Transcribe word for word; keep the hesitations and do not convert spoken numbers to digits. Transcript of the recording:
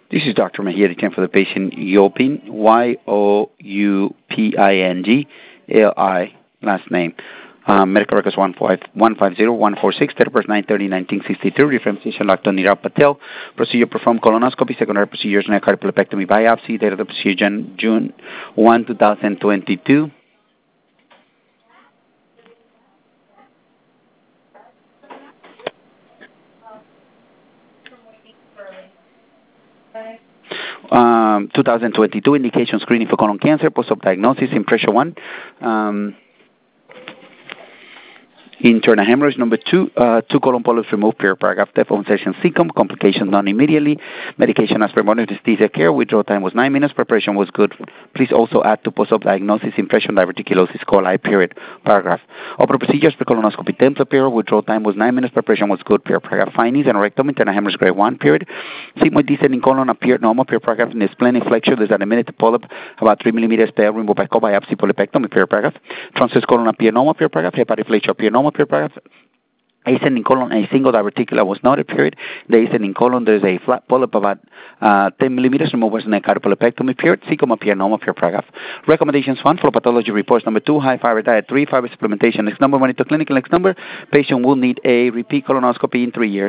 This is Doctor Mejia, the for the patient Yoping, Y O U P I N G, L I, last name. Um, medical records one five one five zero one four six, date of birth nine thirty nineteen sixty-two, reference physician Doctor Nirav Patel, procedure performed colonoscopy, secondary procedures, cardiopulopectomy biopsy, date of the procedure June first, twenty twenty-two. Um, twenty twenty-two indication screening for colon cancer, post-op diagnosis, impression one. Um, Internal hemorrhage. Number two, uh, two colon polyps removed per paragraph. Telephone session secum. Complications none immediately. Medication as per monitor anesthesia care. Withdrawal time was nine minutes. Preparation was good. Please also add to post-op diagnosis impression diverticulosis coli period paragraph. Open procedures per colonoscopy template period. Withdrawal time was nine minutes. Preparation was good per paragraph. Findings and rectum internal hemorrhage grade one period. Sigmoid descending colon appeared normal per paragraph. In the splenic flexure there's an emanated polyp about three millimeters per removed by biopsy polypectomy per paragraph. Transverse colon appeared normal per paragraph. Hepatic flexure appeared normal per paragraph. Ascending colon, a single diverticula was not period. The ascending colon, there is a flat polyp about uh, ten millimeters removed in a cardiopulopectomy period. Cecum appear normal per paragraph. Recommendations one, flow pathology reports. Number two, high fiber diet. Three, fiber supplementation. Next number, monitor clinical. Next number, patient will need a repeat colonoscopy in three years.